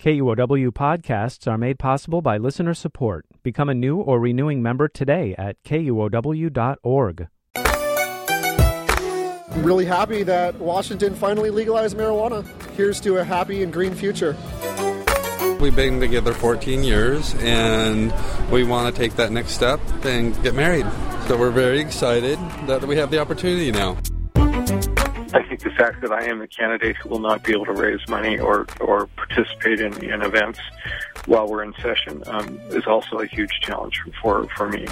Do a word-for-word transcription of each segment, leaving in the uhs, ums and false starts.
K U O W podcasts are made possible by listener support. Become a new or renewing member today at K U O W dot org. I'm really happy that Washington finally legalized marijuana. Here's to a happy and green future. We've been together fourteen years, and we want to take that next step and get married. So we're very excited that we have the opportunity now. I think the fact that I am the candidate who will not be able to raise money or, or participate in, in events while we're in session um, is also a huge challenge for, for me.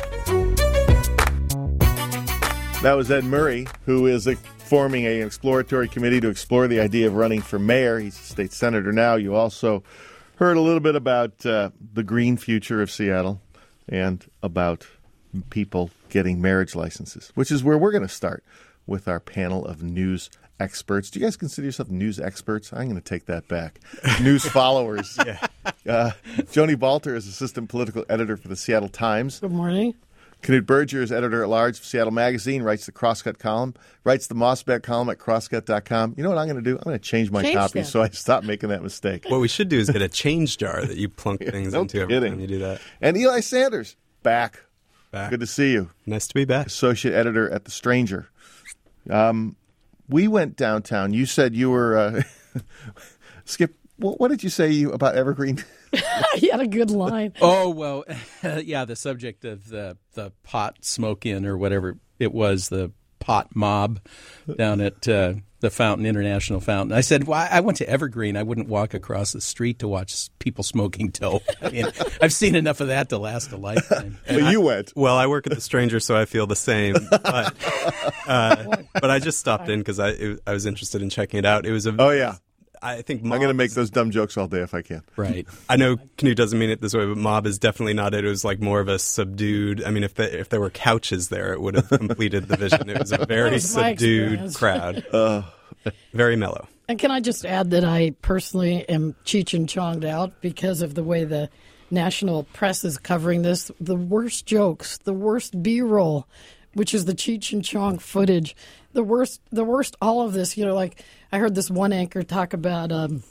That was Ed Murray, who is a, forming an exploratory committee to explore the idea of running for mayor. He's a state senator now. You also heard a little bit about uh, the green future of Seattle and about people getting marriage licenses, which is where we're going to start with our panel of news experts. Do you guys consider yourself news experts? I'm going to take that back. News followers. Yeah. Uh, Joni Balter is assistant political editor for the Seattle Times. Good morning. Knut Berger is editor-at-large of Seattle Magazine, writes the Crosscut column, writes the Mossback column at crosscut dot com. You know what I'm going to do? I'm going to change my change copy that. so I stop making that mistake. What we should do is get a change jar that you plunk things no into kidding. every time you do that. And Eli Sanders, back. Back. Good to see you. Nice to be back. Associate editor at The Stranger. Um, we went downtown. You said you were, uh, Skip, what, what did you say you about Evergreen? He had a good line. Oh, well, yeah, the subject of the, the pot smoke-in or whatever it was, the pot mob down at uh, the Fountain, International Fountain. I said, well, I went to Evergreen. I wouldn't walk across the street to watch people smoking dope. I mean, I've seen enough of that to last a lifetime. But you went. Well, I work at The Stranger, so I feel the same. But, uh, but I just stopped in because I, it, I was interested in checking it out. It was a Oh, yeah. I think mob I'm going to make those dumb jokes all day if I can. Right. I know Knut doesn't mean it this way, but mob is definitely not it. It was like more of a subdued. I mean, if the, if there were couches there, it would have completed the vision. It was a very was subdued crowd. Uh, very mellow. And can I just add that I personally am Cheech and Chonged out because of the way the national press is covering this. The worst jokes, the worst B-roll, which is the Cheech and Chong footage. The worst, the worst, all of this, you know, like I heard this one anchor talk about um,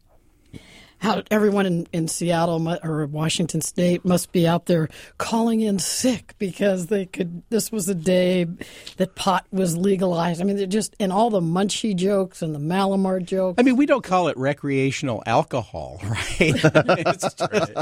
how everyone in, in Seattle mu- or Washington State must be out there calling in sick because they could, this was the day that pot was legalized. I mean, they're just, and all the Munchie jokes and the Malamar jokes. I mean, we don't call it recreational alcohol, right? It's,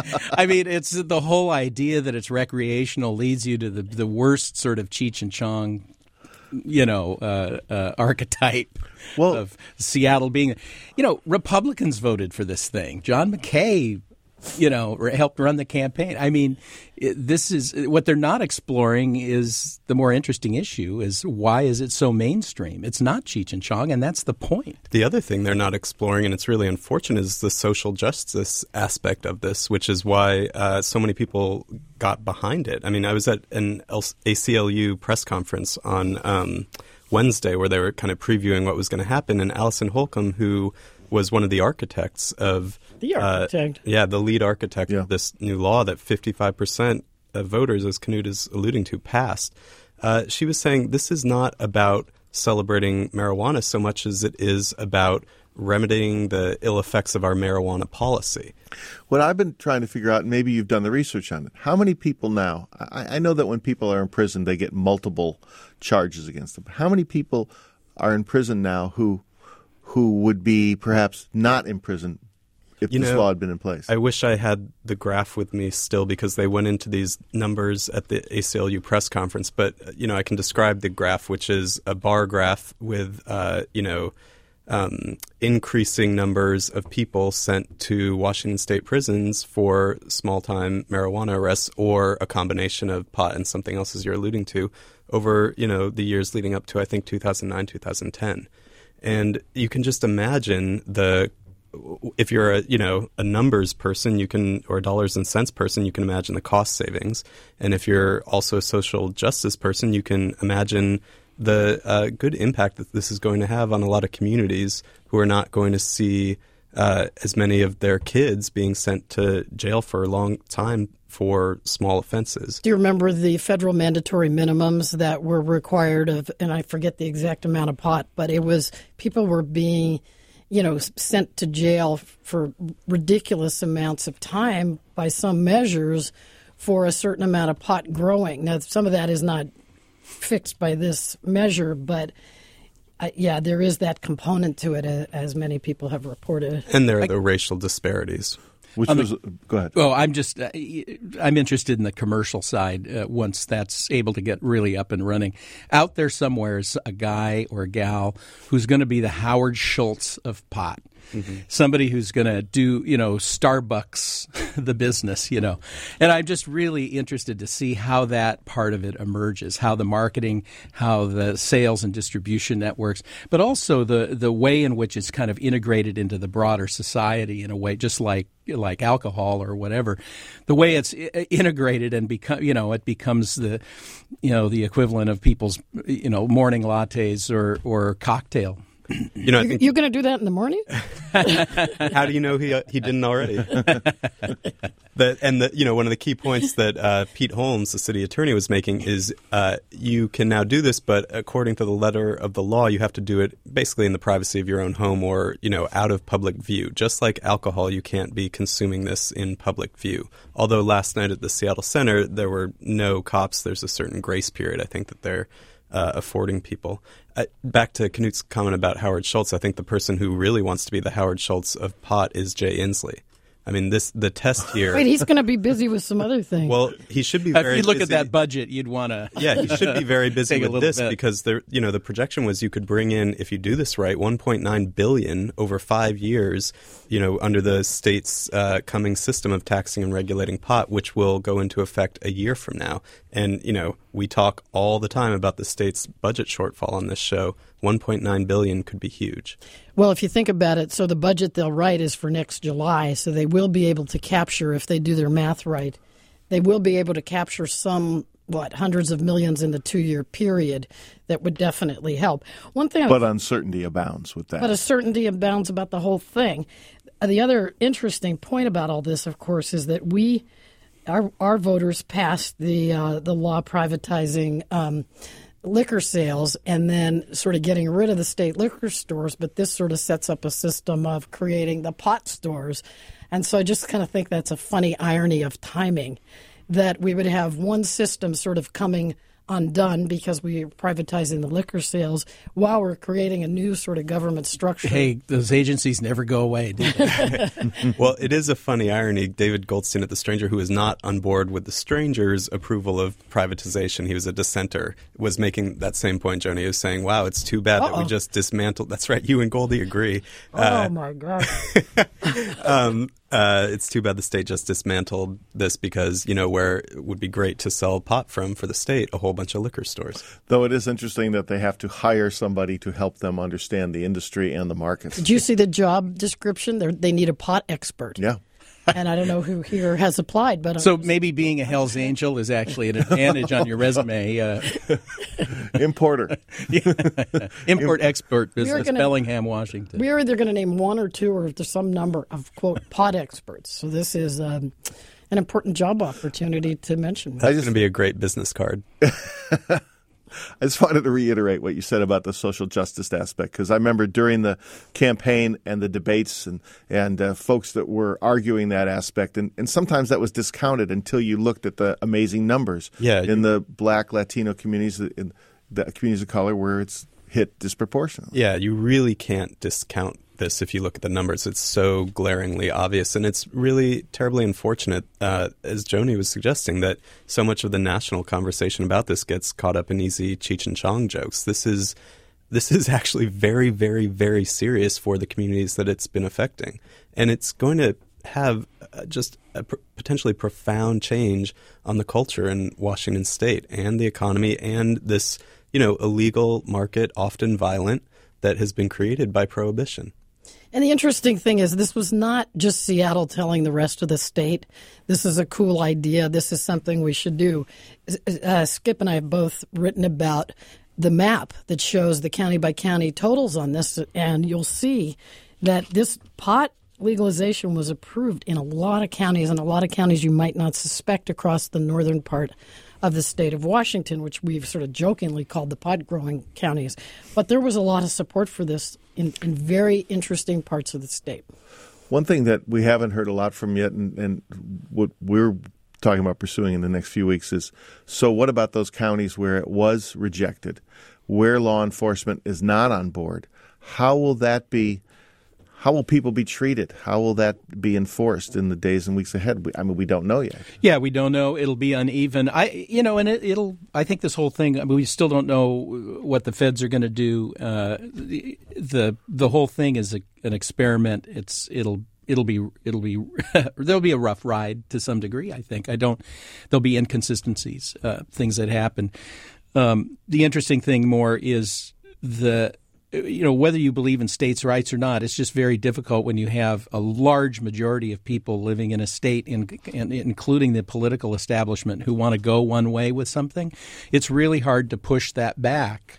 I mean, it's the whole idea that it's recreational leads you to the, the worst sort of Cheech and Chong, you know, uh, uh, archetype well, of Seattle being, you know, Republicans voted for this thing. John McKay, you know, helped run the campaign. I mean, it, this is what they're not exploring is the more interesting issue is why is it so mainstream? It's not Cheech and Chong, and that's the point. The other thing they're not exploring, and it's really unfortunate, is the social justice aspect of this, which is why uh, so many people got behind it. I mean, I was at an A C L U press conference on um, Wednesday where they were kind of previewing what was going to happen, and Allison Holcomb, who was one of the architects of the architect, uh, yeah, the lead architect yeah. of this new law that fifty-five percent of voters, as Knut is alluding to, passed. Uh, she was saying this is not about celebrating marijuana so much as it is about remedying the ill effects of our marijuana policy. What I've been trying to figure out, and maybe you've done the research on it, how many people now, I, I know that when people are in prison, they get multiple charges against them. How many people are in prison now who who would be perhaps not in prison if you this know, law had been in place? I wish I had the graph with me still because they went into these numbers at the A C L U press conference. But, you know, I can describe the graph, which is a bar graph with, uh, you know, um, increasing numbers of people sent to Washington state prisons for small-time marijuana arrests or a combination of pot and something else, as you're alluding to, over, you know, the years leading up to, I think, two thousand nine, two thousand ten. And you can just imagine the, if you're a, you know, a numbers person, you can, or a dollars and cents person, you can imagine the cost savings. And if you're also a social justice person, you can imagine the uh, good impact that this is going to have on a lot of communities who are not going to see uh, as many of their kids being sent to jail for a long time for small offenses. Do you remember the federal mandatory minimums that were required of, and I forget the exact amount of pot, but it was people were being, you know, sent to jail for ridiculous amounts of time by some measures for a certain amount of pot growing. Now, some of that is not fixed by this measure, but uh, yeah, there is that component to it, uh, as many people have reported. And there are the racial disparities. Which Um, was go ahead. Well, I'm just uh, I'm interested in the commercial side uh, once that's able to get really up and running. Out there somewhere is a guy or a gal who's going to be the Howard Schultz of pot. Mm-hmm. Somebody who's going to do, you know, Starbucks, the business, you know. And I'm just really interested to see how that part of it emerges, how the marketing, how the sales and distribution networks, but also the, the way in which it's kind of integrated into the broader society in a way, just like like alcohol or whatever. The way it's integrated and become, you know, it becomes the, you know, the equivalent of people's, you know, morning lattes or, or cocktail. You know, I think You're going to do that in the morning? How do you know he uh, he didn't already? That and the, you know, one of the key points that uh, Pete Holmes, the city attorney, was making is uh, you can now do this, but according to the letter of the law, you have to do it basically in the privacy of your own home or, you know, out of public view. Just like alcohol, you can't be consuming this in public view. Although last night at the Seattle Center, there were no cops. There's a certain grace period, I think, that they're uh, affording people. Uh, back to Knut's comment about Howard Schultz, I think the person who really wants to be the Howard Schultz of pot is Jay Inslee. I mean, this the test here. Wait, he's going to be busy with some other things. Well, he should be very If you look busy. at that budget, you'd want to. Yeah, he should be very busy Take a with little this bit. because there, you know, the projection was you could bring in, if you do this right, one point nine billion dollars over five years, you know, under the state's uh, coming system of taxing and regulating pot, which will go into effect a year from now. And, you know, we talk all the time about the state's budget shortfall on this show. one point nine billion dollars could be huge. Well, if you think about it, so the budget they'll write is for next July, so they will be able to capture, if they do their math right, they will be able to capture some, what, hundreds of millions in the two-year period that would definitely help. One thing, But uncertainty abounds with that. but a certainty abounds about the whole thing. Uh, The other interesting point about all this, of course, is that we, our, our voters passed the uh, the law privatizing um, liquor sales and then sort of getting rid of the state liquor stores, but this sort of sets up a system of creating the pot stores. And so I just kind of think that's a funny irony of timing, that we would have one system sort of coming undone because we are privatizing the liquor sales while we're creating a new sort of government structure. Hey, those agencies never go away, do they? Well, it is a funny irony. David Goldstein at The Stranger, who is not on board with The Stranger's approval of privatization, he was a dissenter, was making that same point, Joni. He was saying, wow, it's too bad that we Uh-oh. just dismantled. That's right, you and Goldie agree. Oh, Uh, my God. um, uh, it's too bad the state just dismantled this because, you know, where it would be great to sell pot from for the state, a whole bunch of liquor stores. Though it is interesting that they have to hire somebody to help them understand the industry and the markets. Did you see the job description? They're, they need a pot expert. Yeah. And I don't know who here has applied, but So maybe being a Hell's Angel is actually an advantage on your resume. Uh, Importer. Import-export business, gonna- Bellingham, Washington. we're either going to name one or two or there's some number of, quote, pot experts. So this is um, an important job opportunity to mention. That's going to be a great business card. I just wanted to reiterate what you said about the social justice aspect, because I remember during the campaign and the debates and, and uh, folks that were arguing that aspect, and, and sometimes that was discounted until you looked at the amazing numbers Yeah, in you- the black, Latino communities, in the communities of color where it's hit disproportionately. Yeah, you really can't discount this if you look at the numbers. It's so glaringly obvious, and it's really terribly unfortunate, uh, as Joni was suggesting, that so much of the national conversation about this gets caught up in easy Cheech and Chong jokes. This is this is actually very, very, very serious for the communities that it's been affecting, and it's going to have uh, just a pr- potentially profound change on the culture in Washington State and the economy and this, you know, illegal market, often violent, that has been created by prohibition. And the interesting thing is this was not just Seattle telling the rest of the state, this is a cool idea, this is something we should do. Uh, Skip and I have both written about the map that shows the county-by-county totals on this, and you'll see that this pot legalization was approved in a lot of counties, and a lot of counties you might not suspect across the northern part of the state of Washington, which we've sort of jokingly called the pot-growing counties. But there was a lot of support for this in, in very interesting parts of the state. One thing that we haven't heard a lot from yet, and, and what we're talking about pursuing in the next few weeks is, so what about those counties where it was rejected, where law enforcement is not on board? How will that be, how will people be treated? How will that be enforced in the days and weeks ahead? I mean, we don't know yet. Yeah, we don't know. It'll be uneven. I, you know, and it, it'll, I think this whole thing, I mean, we still don't know what the feds are going to do. Uh, the, the, the whole thing is a, an experiment. It's, it'll, It'll be it'll be there'll be a rough ride to some degree. I think I don't there'll be inconsistencies, uh, things that happen. Um, the interesting thing more is the you know whether you believe in states' rights or not. It's just very difficult when you have a large majority of people living in a state, in, in, including the political establishment, who want to go one way with something. It's really hard to push that back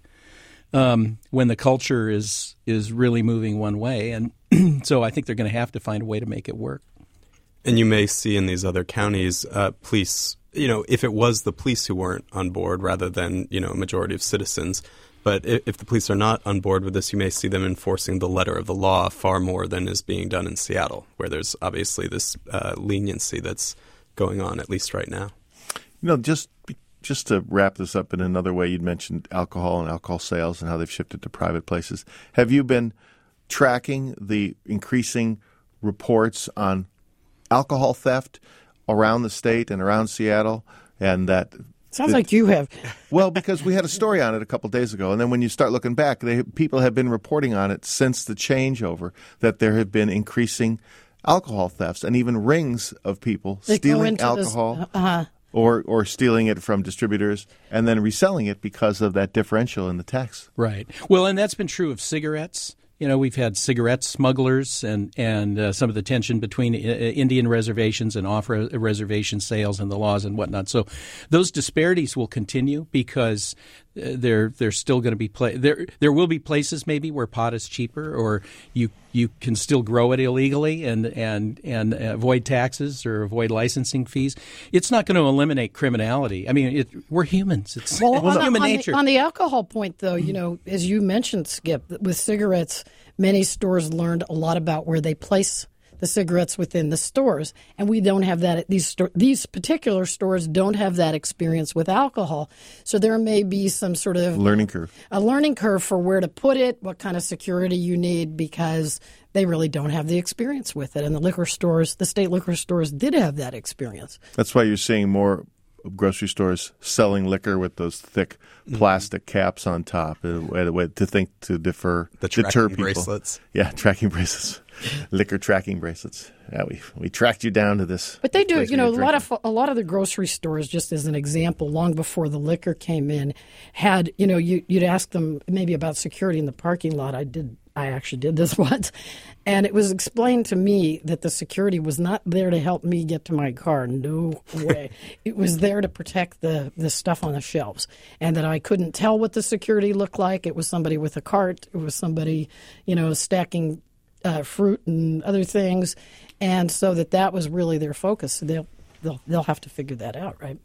um, when the culture is is really moving one way. And so I think they're going to have to find a way to make it work. And you may see in these other counties, uh, police, you know, if it was the police who weren't on board rather than, you know, a majority of citizens. But if, if the police are not on board with this, you may see them enforcing the letter of the law far more than is being done in Seattle, where there's obviously this uh, leniency that's going on, at least right now. You know, just just to wrap this up in another way, you'd mentioned alcohol and alcohol sales and how they've shifted to private places. Have you been tracking the increasing reports on alcohol theft around the state and around Seattle? And that sounds the, like you have. Well, because we had a story on it a couple of days ago, and then when you start looking back, they, people have been reporting on it since the changeover that there have been increasing alcohol thefts and even rings of people they stealing alcohol. This, uh-huh. Or or stealing it from distributors and then reselling it because of that differential in the tax. Right. Well, and that's been true of cigarettes. You know, we've had cigarette smugglers and, and uh, some of the tension between uh, Indian reservations and off-reservation sales and the laws and whatnot. So those disparities will continue because uh, there there's still going to be pla- there there will be places maybe where pot is cheaper, or you you can still grow it illegally and and and avoid taxes or avoid licensing fees. It's not going to eliminate criminality. I mean, it, we're humans. It's, well, it's on human the, nature. On the, on the alcohol point, though, you know, as you mentioned, Skip, with cigarettes, many stores learned a lot about where they place the cigarettes within the stores, and we don't have that. These sto- these particular stores don't have that experience with alcohol, so there may be some sort of learning curve, a learning curve for where to put it, what kind of security you need, because they really don't have the experience with it. And the liquor stores, the state liquor stores, did have that experience. That's why you're seeing more grocery stores selling liquor with those thick plastic mm-hmm. caps on top, a way to think to defer, the deter tracking people. bracelets. Yeah, tracking bracelets, liquor tracking bracelets. Yeah, we we tracked you down to this. But they do, you know, a lot of a lot of the grocery stores, just as an example, long before the liquor came in, had, you know, you, you'd ask them maybe about security in the parking lot. I did. I actually did this once, and it was explained to me that the security was not there to help me get to my car. No way. It was there to protect the, the stuff on the shelves, and that I couldn't tell what the security looked like. It was somebody with a cart. It was somebody, you know, stacking uh, fruit and other things, and so that that was really their focus. So they'll they'll they'll have to figure that out, right?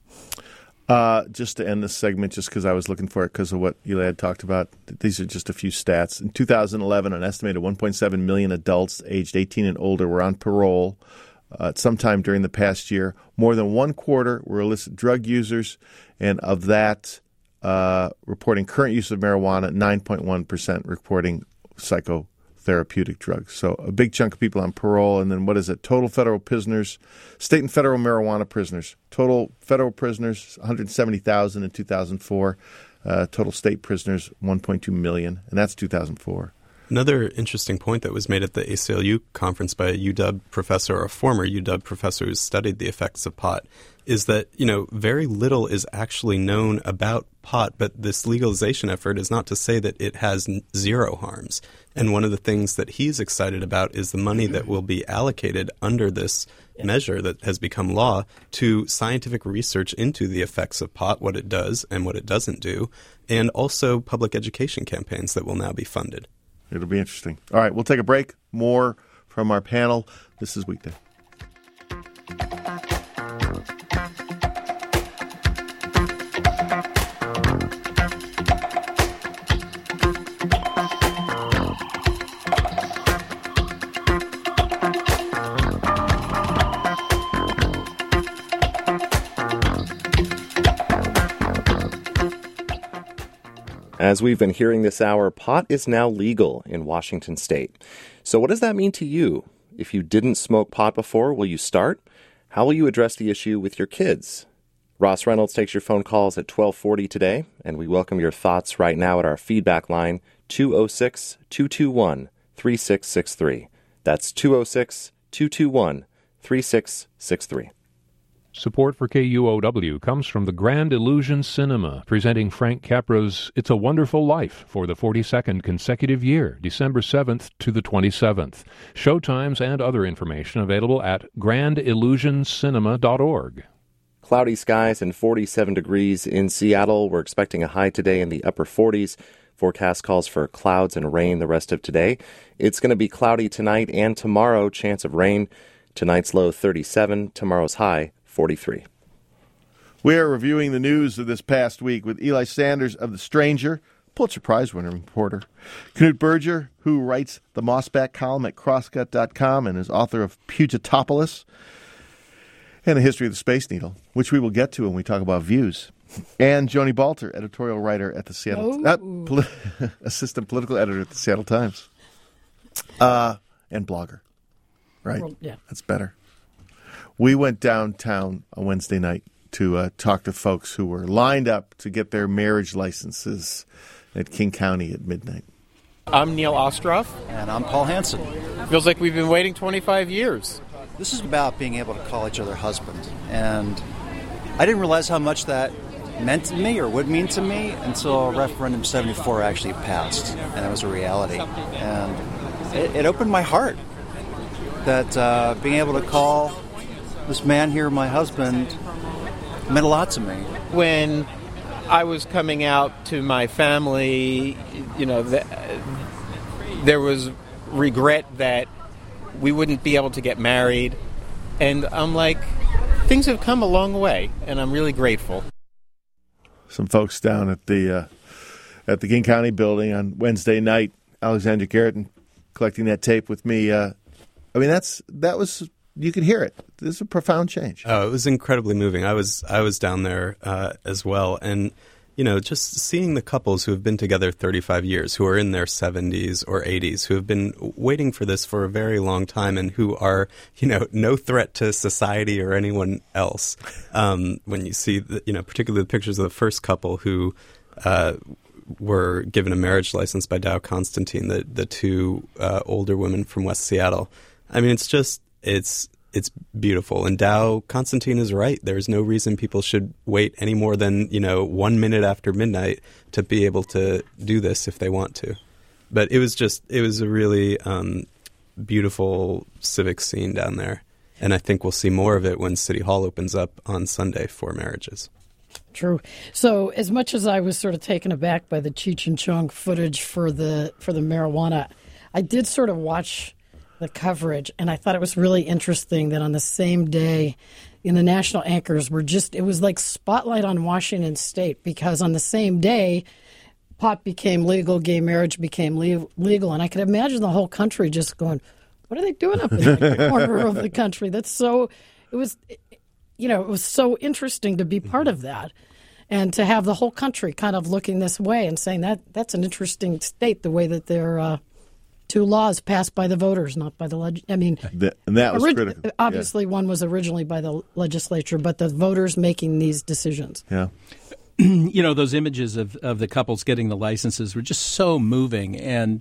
Uh, just to end this segment, just because I was looking for it because of what Eli had talked about, these are just a few stats. In two thousand eleven, an estimated one point seven million adults aged eighteen and older were on parole uh, at some time during the past year. More than one quarter were illicit drug users, and of that, uh, reporting current use of marijuana, nine point one percent reporting psychotherapeutic drugs. So a big chunk of people on parole. And then what is it? Total federal prisoners, state and federal marijuana prisoners. Total federal prisoners, one hundred seventy thousand in two thousand four. Uh, total state prisoners, one point two million, and that's two thousand four. Another interesting point that was made at the A C L U conference by a U W professor, or a former U W professor who studied the effects of pot, is that, you know, very little is actually known about pot, but this legalization effort is not to say that it has n- zero harms. And one of the things that he's excited about is the money that will be allocated under this yeah. measure that has become law to scientific research into the effects of pot, what it does and what it doesn't do, and also public education campaigns that will now be funded. It'll be interesting. All right, we'll take a break. More from our panel. This is Weekday. As we've been hearing this hour, pot is now legal in Washington state. So what does that mean to you? If you didn't smoke pot before, will you start? How will you address the issue with your kids? Ross Reynolds takes your phone calls at twelve forty today, and we welcome your thoughts right now at our feedback line, two oh six, two two one, three six six three. That's two oh six, two two one, three six six three. Support for K U O W comes from the Grand Illusion Cinema, presenting Frank Capra's It's a Wonderful Life for the forty-second consecutive year, December seventh to the twenty-seventh. Showtimes and other information available at grand illusion cinema dot org. Cloudy skies and forty-seven degrees in Seattle. We're expecting a high today in the upper forties. Forecast calls for clouds and rain the rest of today. It's going to be cloudy tonight and tomorrow, chance of rain. Tonight's low thirty-seven, tomorrow's high forty-three. We are reviewing the news of this past week with Eli Sanders of The Stranger, Pulitzer Prize winning reporter, Knut Berger, who writes the Mossback column at crosscut dot com and is author of Pugitopolis and A History of the Space Needle, which we will get to when we talk about views, and Joni Balter, editorial writer at the Seattle, uh, poli- assistant political editor at the Seattle Times, uh, and blogger. Right? Well, yeah. That's better. We went downtown on Wednesday night to uh, talk to folks who were lined up to get their marriage licenses at King County at midnight. I'm Neil Ostroff. And I'm Paul Hansen. Feels like we've been waiting twenty-five years. This is about being able to call each other husband. And I didn't realize how much that meant to me or would mean to me until Referendum seventy-four actually passed. And it was a reality. And it, it opened my heart that uh, being able to call this man here, my husband, meant a lot to me. When I was coming out to my family, you know, the, there was regret that we wouldn't be able to get married. And I'm like, things have come a long way, and I'm really grateful. Some folks down at the uh, at the King County building on Wednesday night, Alexandra Garrett collecting that tape with me. Uh, I mean, that's that was... You could hear it. This is a profound change. Oh, it was incredibly moving. I was I was down there uh, as well, and you know, just seeing the couples who have been together thirty-five years, who are in their seventies or eighties, who have been waiting for this for a very long time, and who are, you know, no threat to society or anyone else. Um, when you see, the, you know, particularly the pictures of the first couple who uh, were given a marriage license by Dow Constantine, the the two uh, older women from West Seattle. I mean, it's just. It's it's beautiful. And Dow Constantine is right. There's no reason people should wait any more than, you know, one minute after midnight to be able to do this if they want to. But it was just, it was a really um, beautiful civic scene down there. And I think we'll see more of it when City Hall opens up on Sunday for marriages. True. So as much as I was sort of taken aback by the Cheech and Chong footage for the for the marijuana, I did sort of watch the coverage, and I thought it was really interesting that on the same day, in the national anchors were just, it was like spotlight on Washington State, because on the same day, pot became legal, gay marriage became le- legal, and I could imagine the whole country just going, what are they doing up in that corner of the country? That's so, it was, you know, it was so interesting to be part of that, and to have the whole country kind of looking this way and saying that that's an interesting state, the way that they're, uh, two laws passed by the voters, not by the leg. I mean, the, and that was orig- critical. Obviously, yeah. One was originally by the legislature, but the voters making these decisions. Yeah. You know, those images of, of the couples getting the licenses were just so moving, and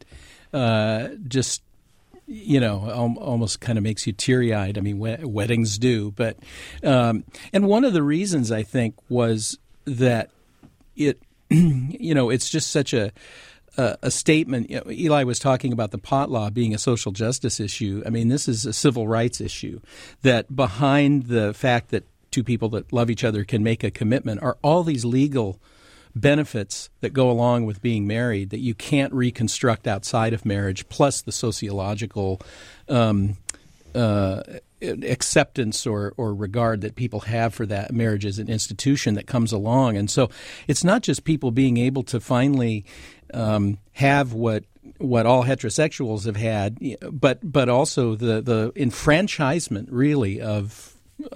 uh, just, you know, al- almost kind of makes you teary-eyed. I mean, we- weddings do. But um, and one of the reasons, I think, was that it, you know, it's just such a Uh, a statement. You know, Eli was talking about the pot law being a social justice issue. I mean, this is a civil rights issue, that behind the fact that two people that love each other can make a commitment are all these legal benefits that go along with being married that you can't reconstruct outside of marriage, plus the sociological um, uh, acceptance or, or regard that people have for that marriage as an institution that comes along. And so it's not just people being able to finally um, have what what all heterosexuals have had, but but also the, the enfranchisement, really, of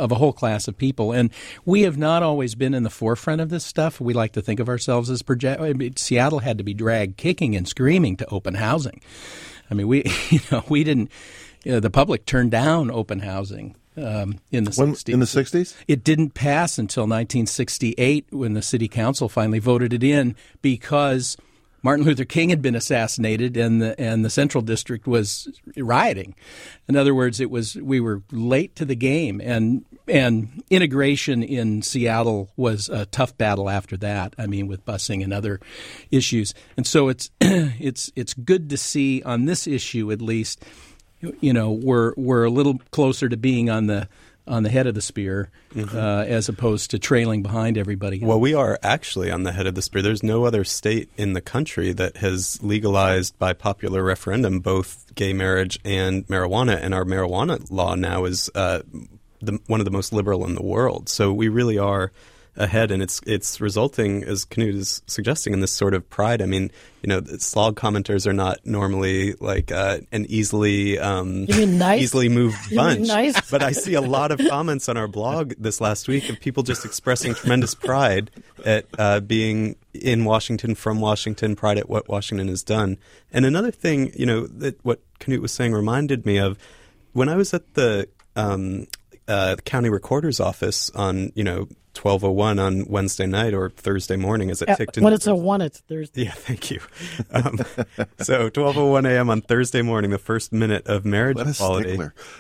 of a whole class of people. And we have not always been in the forefront of this stuff. We like to think of ourselves as project. I mean, Seattle had to be dragged kicking and screaming to open housing. I mean, we you know we didn't. You know, the public turned down open housing. Um, in the when, sixties. In the sixties? It didn't pass until nineteen sixty-eight when the city council finally voted it in because Martin Luther King had been assassinated and the and the Central District was rioting. In other words, it was we were late to the game, and and integration in Seattle was a tough battle after that. I mean, with busing and other issues. And so it's it's it's good to see on this issue at least. You know, we're we're a little closer to being on the on the head of the spear mm-hmm. uh, as opposed to trailing behind everybody else. Well, we are actually on the head of the spear. There's no other state in the country that has legalized by popular referendum both gay marriage and marijuana, and our marijuana law now is uh, the, one of the most liberal in the world. So we really are ahead, and it's it's resulting, as Knut is suggesting, in this sort of pride. I mean, you know, slog commenters are not normally like uh, an easily um, you mean nice? easily moved you bunch. Mean nice? But I see a lot of comments on our blog this last week of people just expressing tremendous pride at uh, being in Washington, from Washington, pride at what Washington has done. And another thing, you know, that what Knut was saying reminded me of when I was at the um, uh, county recorder's office on, you know, twelve oh one on Wednesday night or Thursday morning as it uh, ticked in. When it's a one, it's Thursday. Yeah, thank you. Um, so twelve oh one a.m. on Thursday morning, the first minute of marriage what a equality.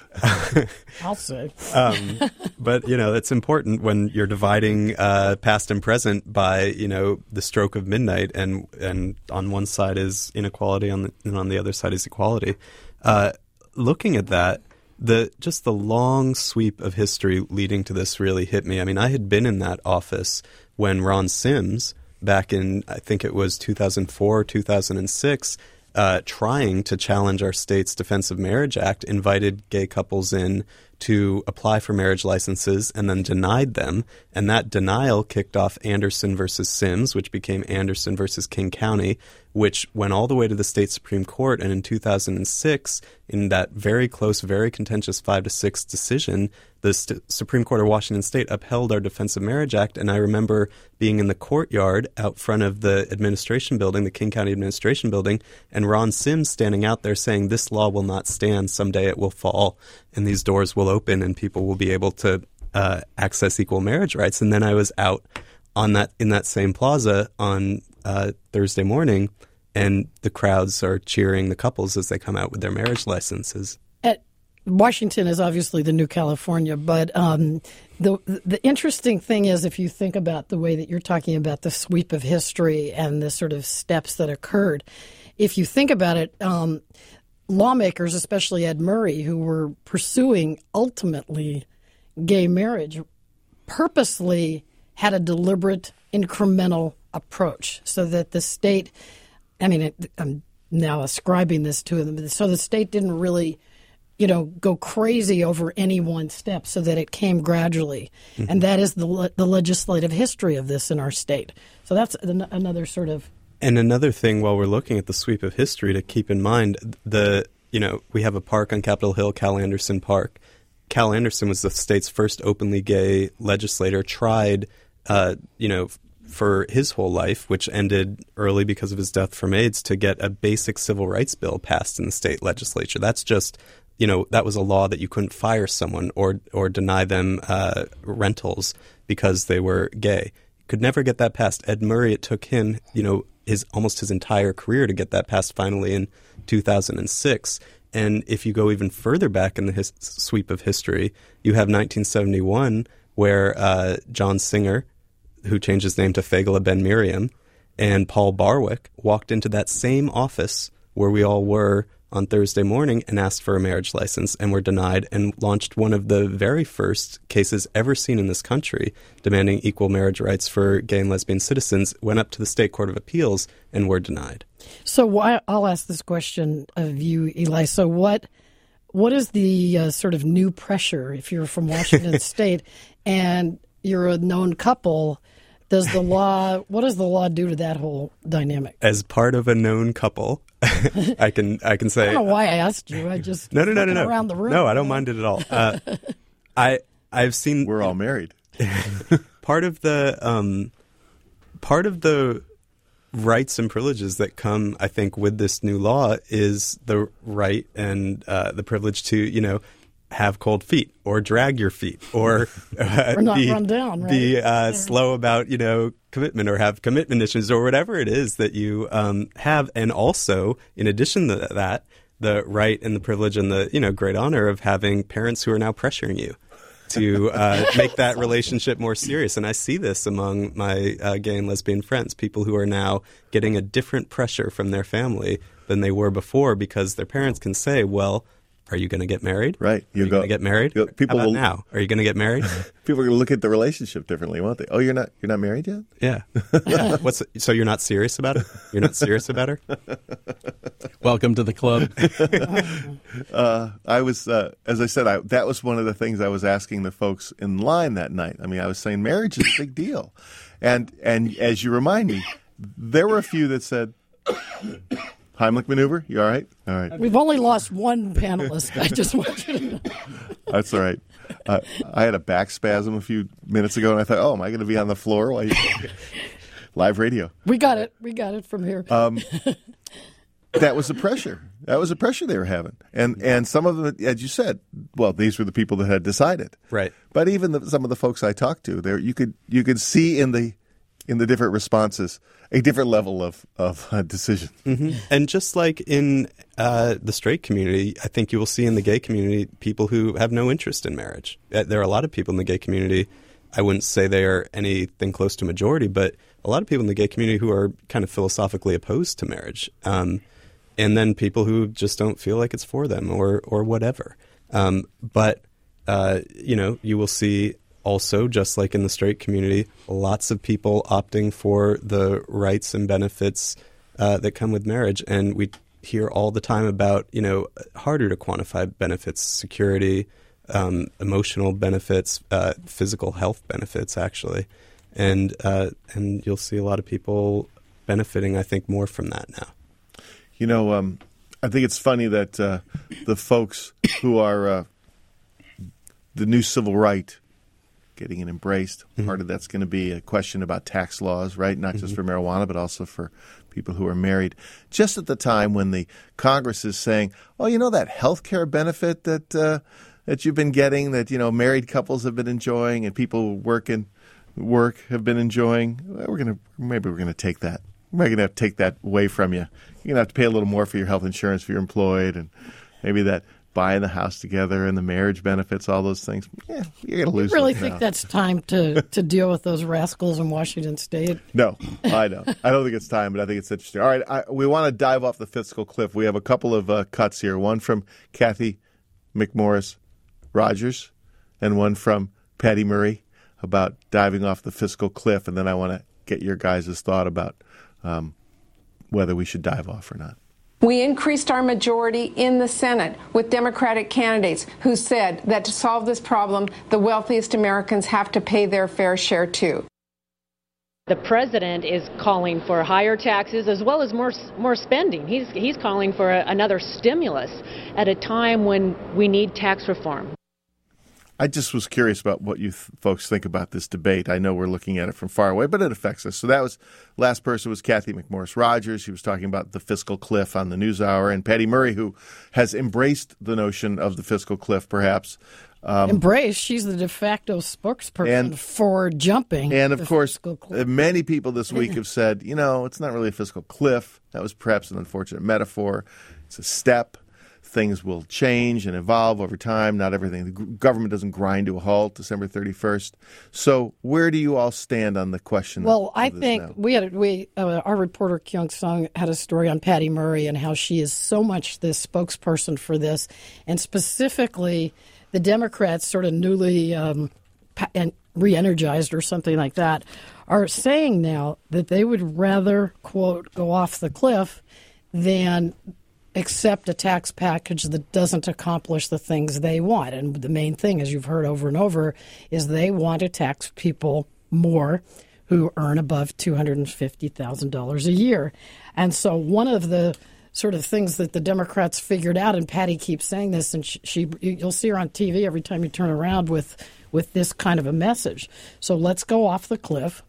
I'll say. um, but, you know, it's important when you're dividing uh, past and present by, you know, the stroke of midnight, and, and on one side is inequality on the, and on the other side is equality. Uh, looking at that, The just the long sweep of history leading to this really hit me. I mean, I had been in that office when Ron Sims, back in, I think it was two thousand four, two thousand six, uh, trying to challenge our state's Defense of Marriage Act, invited gay couples in to apply for marriage licenses and then denied them. And that denial kicked off Anderson versus Sims, which became Anderson versus King County, which went all the way to the state Supreme Court. And in two thousand six, in that very close, very contentious five to six decision, the St- Supreme Court of Washington State upheld our Defense of Marriage Act. And I remember being in the courtyard out front of the administration building, the King County administration building, and Ron Sims standing out there saying, this law will not stand. Someday it will fall and these doors will open and people will be able to uh, access equal marriage rights. And then I was out on that in that same plaza on uh, Thursday morning, and the crowds are cheering the couples as they come out with their marriage licenses. At Washington is obviously the new California, but um, the the interesting thing is, if you think about the way that you're talking about the sweep of history and the sort of steps that occurred, if you think about it, um, lawmakers, especially Ed Murray, who were pursuing ultimately gay marriage, purposely had a deliberate incremental approach so that the state, I mean, it, I'm now ascribing this to them, so the state didn't really, you know, go crazy over any one step, so that it came gradually. Mm-hmm. And that is the le- the legislative history of this in our state. So that's an- another sort of... And another thing, while we're looking at the sweep of history, to keep in mind, the you know, we have a park on Capitol Hill, Cal Anderson Park. Cal Anderson was the state's first openly gay legislator, tried, uh, you know, for his whole life, which ended early because of his death from AIDS, to get a basic civil rights bill passed in the state legislature. That's just, you know, that was a law that you couldn't fire someone or or deny them uh, rentals because they were gay. Could never get that passed. Ed Murray, it took him, you know, his almost his entire career to get that passed finally in two thousand six. And if you go even further back in the his- sweep of history, you have nineteen seventy-one, where uh, John Singer, who changed his name to Fagala Ben Miriam, and Paul Barwick walked into that same office where we all were on Thursday morning and asked for a marriage license and were denied, and launched one of the very first cases ever seen in this country demanding equal marriage rights for gay and lesbian citizens, went up to the State Court of Appeals and were denied. So why, I'll ask this question of you, Eli. So what what is the uh, sort of new pressure if you're from Washington State and you're a known couple? Does the law, what does the law do to that whole dynamic? As part of a known couple, I can I can say. I don't know why I asked you. I just no no no no no around the room. No, I don't mind it at all. Uh, I I've seen we're all married. part of the um, part of the rights and privileges that come, I think, with this new law is the right and uh, the privilege to, you know, have cold feet or drag your feet or, uh, or not be, run down, right? be uh, slow about, you know, commitment or have commitment issues or whatever it is that you um, have. And also, in addition to that, the right and the privilege and the, you know, great honor of having parents who are now pressuring you to uh, make that relationship more serious. And I see this among my uh, gay and lesbian friends, people who are now getting a different pressure from their family than they were before because their parents can say, well, are you going to get married? Right. You are you going to get married? You, people How about will, now? Are you going to get married? People are going to look at the relationship differently, won't they? Oh, you're not you're not married yet? Yeah. yeah. What's so you're not serious about it? You're not serious about her? Welcome to the club. uh, I was, uh, as I said, I, that was one of the things I was asking the folks in line that night. I mean, I was saying marriage is a big deal, and and as you remind me, there were a few that said. Heimlich maneuver? You all right? All right. We've only lost one panelist. I just want you to know. That's all right. Uh, I had a back spasm a few minutes ago, and I thought, oh, am I going to be on the floor while you live radio? We got it. We got it from here. Um, that was the pressure. That was the pressure they were having. And and some of them, as you said, well, these were the people that had decided. Right. But even the, some of the folks I talked to, there you could you could see in the in the different responses a different level of, of uh, decision. Mm-hmm. And just like in uh, the straight community, I think you will see in the gay community people who have no interest in marriage. There are a lot of people in the gay community, I wouldn't say they are anything close to majority, but a lot of people in the gay community who are kind of philosophically opposed to marriage. Um, and then people who just don't feel like it's for them or, or whatever. Um, but, uh, you know, you will see also, just like in the straight community, lots of people opting for the rights and benefits uh, that come with marriage. And we hear all the time about, you know, harder to quantify benefits, security, um, emotional benefits, uh, physical health benefits, actually. And uh, and you'll see a lot of people benefiting, I think, more from that now. You know, um, I think it's funny that uh, the folks who are uh, the new civil right getting it embraced. Mm-hmm. Part of that's going to be a question about tax laws, right? Not mm-hmm. just for marijuana, but also for people who are married. Just at the time when the Congress is saying, oh, you know that health care benefit that uh, that you've been getting, that, you know, married couples have been enjoying and people working work have been enjoying. Well, we're going to maybe we're going to take that. We're going to have to take that away from you. You're going to have to pay a little more for your health insurance if you're employed, and maybe that buying the house together and the marriage benefits, all those things. Yeah, you're going to lose. You really them think now. That's time to, to deal with those rascals in Washington State? No, I don't. I don't think it's time, but I think it's interesting. All right, I, we want to dive off the fiscal cliff. We have a couple of uh, cuts here. One from Cathy McMorris Rogers and one from Patty Murray about diving off the fiscal cliff. And then I want to get your guys' thought about um, whether we should dive off or not. We increased our majority in the Senate with Democratic candidates who said that to solve this problem, the wealthiest Americans have to pay their fair share too. The president is calling for higher taxes as well as more more spending. He's he's calling for a, another stimulus at a time when we need tax reform. I just was curious about what you th- folks think about this debate. I know we're looking at it from far away, but it affects us. So that was last person was Cathy McMorris Rogers. She was talking about the fiscal cliff on the NewsHour, and Patty Murray, who has embraced the notion of the fiscal cliff, perhaps. Um, Embrace. She's the de facto spokesperson and, for jumping. And of the course, cliff. many people this week have said, you know, it's not really a fiscal cliff. That was perhaps an unfortunate metaphor. It's a step. Things will change and evolve over time. Not everything. The government doesn't grind to a halt December thirty-first. So where do you all stand on the question? Well, of, I of think now? we had we uh, our reporter Kyung Sung had a story on Patty Murray and how she is so much the spokesperson for this, and specifically the Democrats, sort of newly um, and re-energized or something like that, are saying now that they would rather, quote, go off the cliff than accept a tax package that doesn't accomplish the things they want. And the main thing, as you've heard over and over, is they want to tax people more who earn above two hundred fifty thousand dollars a year. And so one of the sort of things that the Democrats figured out, and Patty keeps saying this, and she, she you'll see her on T V every time you turn around with with this kind of a message. So let's go off the cliff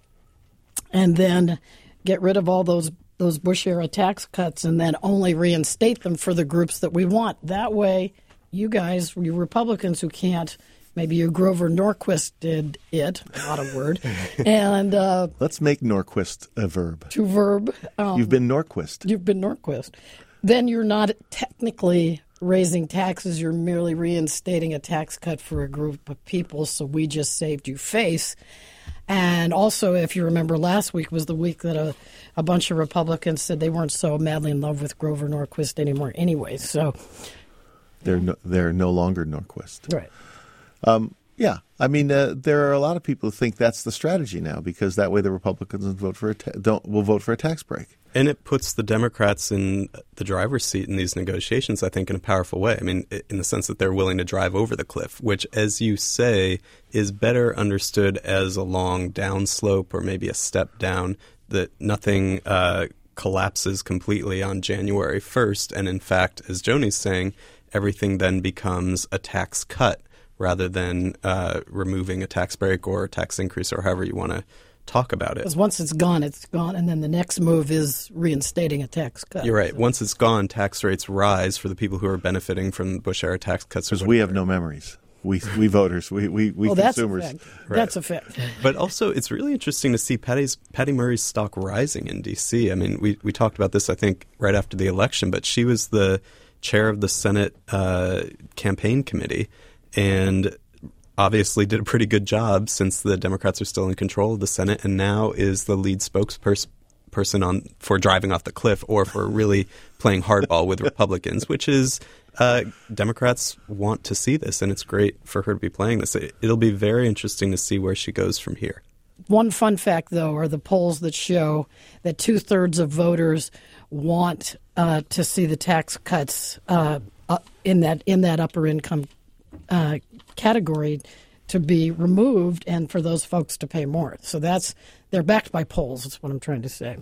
and then get rid of all those those Bush-era tax cuts and then only reinstate them for the groups that we want. That way, you guys, you Republicans who can't, maybe you Grover Norquist did it, not a word, and uh, let's make Norquist a verb. To verb. Um, you've been Norquist. You've been Norquist. Then you're not technically raising taxes. You're merely reinstating a tax cut for a group of people. So we just saved you face. And also, if you remember, last week was the week that a, a bunch of Republicans said they weren't so madly in love with Grover Norquist anymore anyway. So they're no, they're no longer Norquist. Right. Um, yeah. I mean, uh, there are a lot of people who think that's the strategy now because that way the Republicans will vote for a ta- don't will vote for a tax break. And it puts the Democrats in the driver's seat in these negotiations, I think, in a powerful way. I mean, in the sense that they're willing to drive over the cliff, which, as you say, is better understood as a long downslope or maybe a step down, that nothing uh, collapses completely on January first. And in fact, as Joni's saying, everything then becomes a tax cut rather than uh, removing a tax break or a tax increase or however you want to talk about it. Because once it's gone, it's gone, and then the next move is reinstating a tax cut. You're right. Once it's gone, tax rates rise for the people who are benefiting from Bush-era tax cuts. Because we have no memories. We we voters, we we, we oh, consumers. That's a fact. Right. That's a fact. But also, it's really interesting to see Patty's, Patty Murray's stock rising in D C. I mean, we, we talked about this, I think, right after the election, but she was the chair of the Senate uh, campaign committee and obviously did a pretty good job since the Democrats are still in control of the Senate, and now is the lead spokesperson person on for driving off the cliff or for really playing hardball with Republicans, which is uh, Democrats want to see this, and it's great for her to be playing this. It, it'll be very interesting to see where she goes from here. One fun fact, though, are the polls that show that two-thirds of voters want uh, to see the tax cuts uh, uh, in that in that upper income uh, category to be removed, and for those folks to pay more. So that's they're backed by polls. That's what I'm trying to say.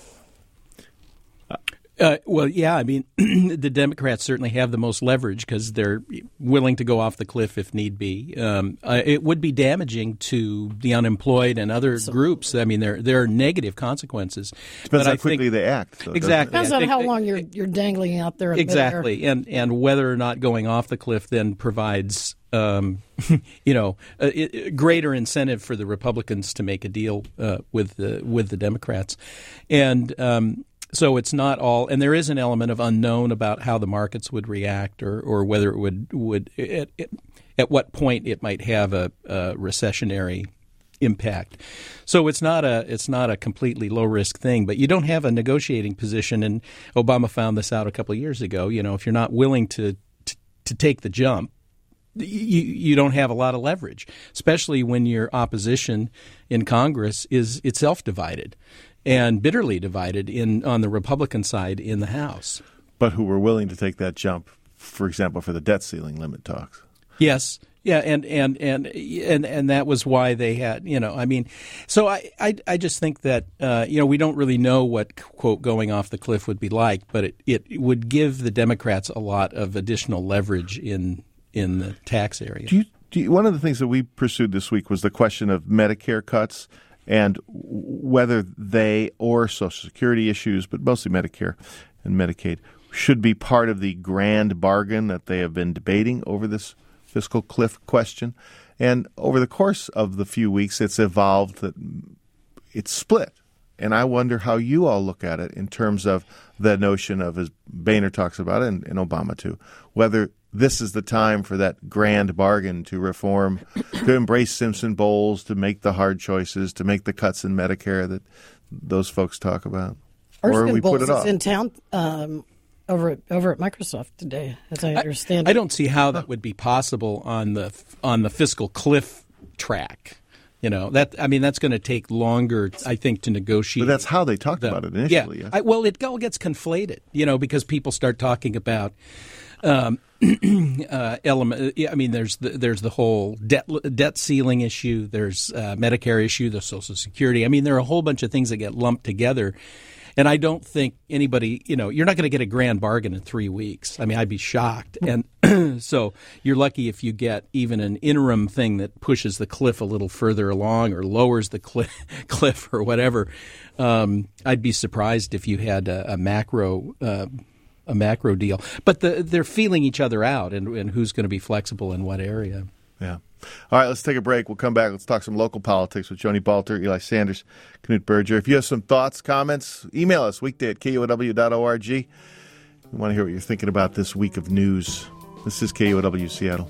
Uh, well, yeah, I mean, the Democrats certainly have the most leverage because they're willing to go off the cliff if need be. Um, uh, it would be damaging to the unemployed and other so, groups. I mean, there there are negative consequences. Depends but how I quickly think, they act. So exactly. Depends on how long you're you're dangling out there. Exactly, and and whether or not going off the cliff then provides um, you know a, a greater incentive for the Republicans to make a deal uh, with the with the Democrats, and. Um, So it's not all, and there is an element of unknown about how the markets would react, or, or whether it would would at, at what point it might have a, a recessionary impact. So it's not a it's not a completely low risk thing, but you don't have a negotiating position. And Obama found this out a couple of years ago. You know, if you're not willing to to, to take the jump, you you don't have a lot of leverage, especially when your opposition in Congress is itself divided. And bitterly divided in on the Republican side in the House. But who were willing to take that jump, for example, for the debt ceiling limit talks. Yes. Yeah, and and, and and and that was why they had, you know, I mean, so I, I, I just think that, uh, you know, we don't really know what, quote, going off the cliff would be like, but it, it would give the Democrats a lot of additional leverage in in the tax area. Do you, do you, one of the things that we pursued this week was the question of Medicare cuts and whether they or Social Security issues, but mostly Medicare and Medicaid, should be part of the grand bargain that they have been debating over this fiscal cliff question. And over the course of the few weeks, it's evolved that it's split. And I wonder how you all look at it in terms of the notion of, as Boehner talks about it, and, and Obama too, whether this is the time for that grand bargain to reform, to embrace Simpson Bowles, to make the hard choices, to make the cuts in Medicare that those folks talk about. Erskine or we Bowles put it off. is in town um, over at, over at Microsoft today, as I understand I, it. I don't see how that would be possible on the on the fiscal cliff track. You know, that I mean, that's going to take longer, I think, to negotiate. But that's how they talked the, about it initially. Yeah. Yes. I, well, it all gets conflated, you know, because people start talking about um, uh, element. I mean, there's the, there's the whole debt debt ceiling issue. There's uh, Medicare issue, the Social Security. I mean, there are a whole bunch of things that get lumped together. And I don't think anybody, you know, you're not going to get a grand bargain in three weeks. I mean, I'd be shocked. And so you're lucky if you get even an interim thing that pushes the cliff a little further along or lowers the cliff, cliff or whatever. Um, I'd be surprised if you had a, a macro uh, a macro deal. But the, they're feeling each other out and, and who's going to be flexible in what area. Yeah. All right, let's take a break. We'll come back. Let's talk some local politics with Joni Balter, Eli Sanders, Knut Berger. If you have some thoughts, comments, email us weekday at K U O W dot org. We want to hear what you're thinking about this week of news. This is K U O W Seattle.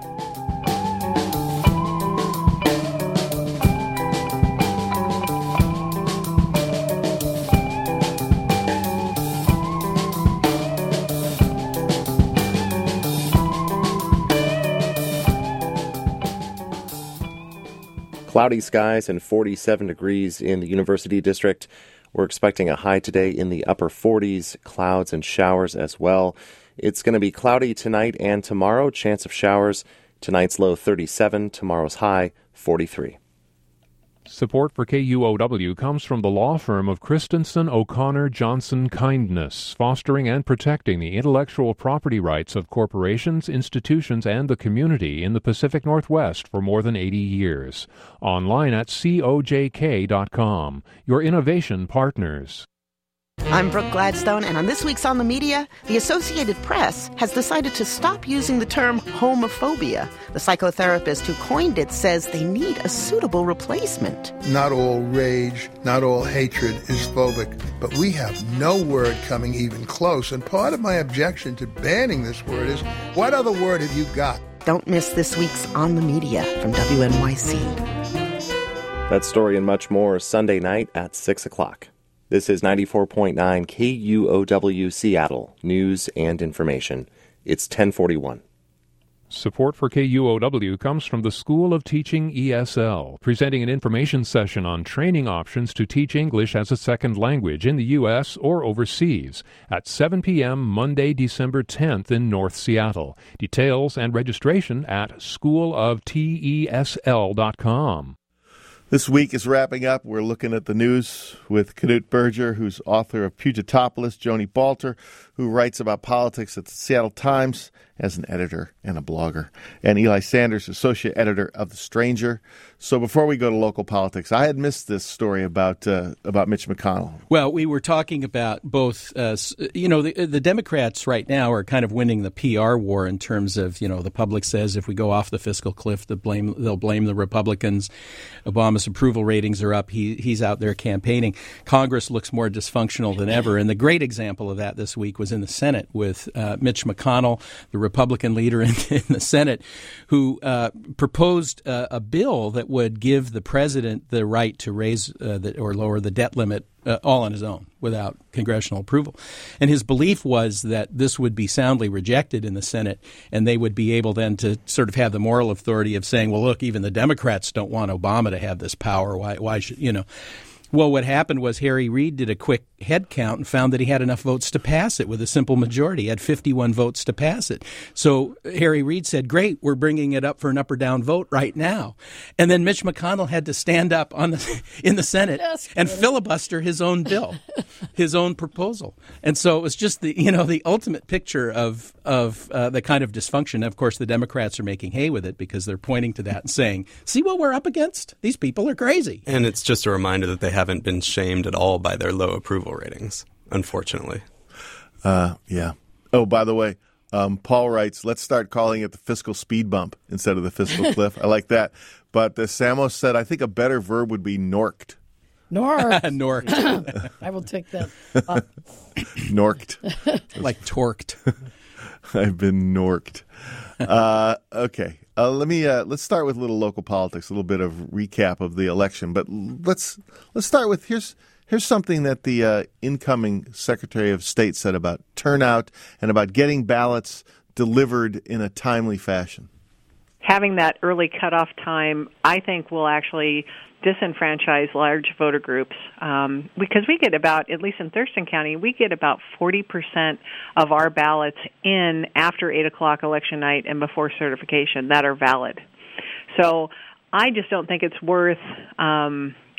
Cloudy skies and forty-seven degrees in the University District. We're expecting a high today in the upper forties, clouds and showers as well. It's going to be cloudy tonight and tomorrow, chance of showers. Tonight's low thirty-seven, tomorrow's high forty-three. Support for K U O W comes from the law firm of Christensen, O'Connor, Johnson, Kindness, fostering and protecting the intellectual property rights of corporations, institutions, and the community in the Pacific Northwest for more than eighty years. Online at C O J K dot com. Your innovation partners. I'm Brooke Gladstone, and on this week's On the Media, the Associated Press has decided to stop using the term homophobia. The psychotherapist who coined it says they need a suitable replacement. Not all rage, not all hatred is phobic, but we have no word coming even close. And part of my objection to banning this word is, what other word have you got? Don't miss this week's On the Media from W N Y C. That story and much more Sunday night at six o'clock. This is ninety-four point nine K U O W Seattle, news and information. It's ten forty-one. Support for K U O W comes from the School of Teaching E S L, presenting an information session on training options to teach English as a second language in the U S or overseas at seven p.m. Monday, December tenth in North Seattle. Details and registration at school of tesl dot com. This week is wrapping up. We're looking at the news with Knut Berger, who's author of Pugitopolis, Joni Balter, who writes about politics at the Seattle Times as an editor and a blogger, and Eli Sanders, associate editor of The Stranger. So before we go to local politics, I had missed this story about uh, about Mitch McConnell. Well, we were talking about both, uh, you know, the, the Democrats right now are kind of winning the P R war in terms of, you know, the public says if we go off the fiscal cliff, they'll blame, they'll blame the Republicans. Obama's approval ratings are up. He He's out there campaigning. Congress looks more dysfunctional than ever. And the great example of that this week was in the Senate with uh, Mitch McConnell, the Republican leader in, in the Senate, who uh, proposed uh, a bill that would give the president the right to raise uh, the, or lower the debt limit uh, all on his own without congressional approval. And his belief was that this would be soundly rejected in the Senate, and they would be able then to sort of have the moral authority of saying, well, look, even the Democrats don't want Obama to have this power. Why, why should, you know. Well, what happened was Harry Reid did a quick head count and found that he had enough votes to pass it with a simple majority. He had fifty-one votes to pass it. So Harry Reid said, great, we're bringing it up for an up or down vote right now. And then Mitch McConnell had to stand up on the in the Senate and filibuster his own bill, his own proposal. And so it was just the, you know, the ultimate picture of, of uh, the kind of dysfunction. Of course, the Democrats are making hay with it because they're pointing to that and saying, see what we're up against? These people are crazy. And it's just a reminder that they haven't been shamed at all by their low approval ratings, unfortunately. Uh, yeah. Oh, by the way, um, Paul writes, let's start calling it the fiscal speed bump instead of the fiscal cliff. I like that. But uh, Samos said, I think a better verb would be norked. Norked. Norked. I will take that. Uh, Norked. Like torqued. I've been norked. Uh, okay. Uh, let me uh, let's start with a little local politics, a little bit of recap of the election. But let's let's start with here's here's something that the uh, incoming Secretary of State said about turnout and about getting ballots delivered in a timely fashion. Having that early cutoff time, I think, will actually disenfranchise large voter groups um, because we get about, at least in Thurston County, we get about forty percent of our ballots in after eight o'clock election night and before certification that are valid. So I just don't think it's worth um,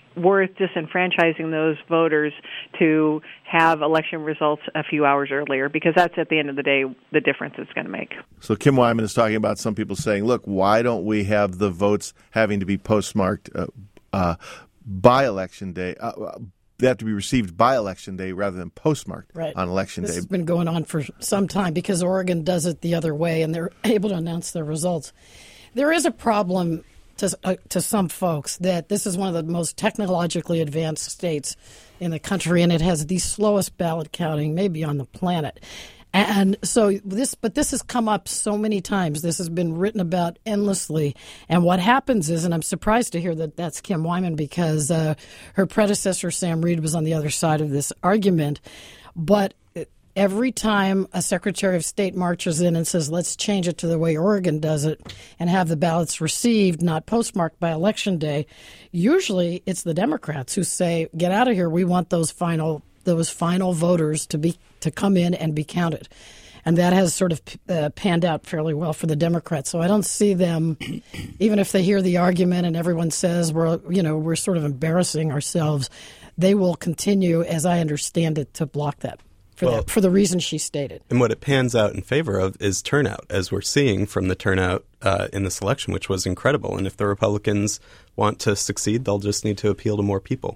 worth disenfranchising those voters to have election results a few hours earlier, because that's at the end of the day the difference it's going to make. So Kim Wyman is talking about some people saying, look, why don't we have the votes having to be postmarked uh, uh, by Election Day? Uh, they have to be received by Election Day rather than postmarked right. on Election this Day. This has been going on for some time because Oregon does it the other way, and they're able to announce their results. There is a problem to, uh, to some folks that this is one of the most technologically advanced states in the country, and it has the slowest ballot counting maybe on the planet. And so this, but this has come up so many times. This has been written about endlessly. And what happens is, and I'm surprised to hear that that's Kim Wyman because uh, her predecessor, Sam Reed, was on the other side of this argument. But every time a Secretary of State marches in and says, let's change it to the way Oregon does it and have the ballots received, not postmarked by Election Day, usually it's the Democrats who say, get out of here. We want those final those final voters to be to come in and be counted. And that has sort of uh, panned out fairly well for the Democrats. So I don't see them, even if they hear the argument and everyone says we're, you know, we're sort of embarrassing ourselves, they will continue, as I understand it, to block that. For, well, that, for the reason she stated. And what it pans out in favor of is turnout, as we're seeing from the turnout uh, in this election, which was incredible. And if the Republicans want to succeed, they'll just need to appeal to more people.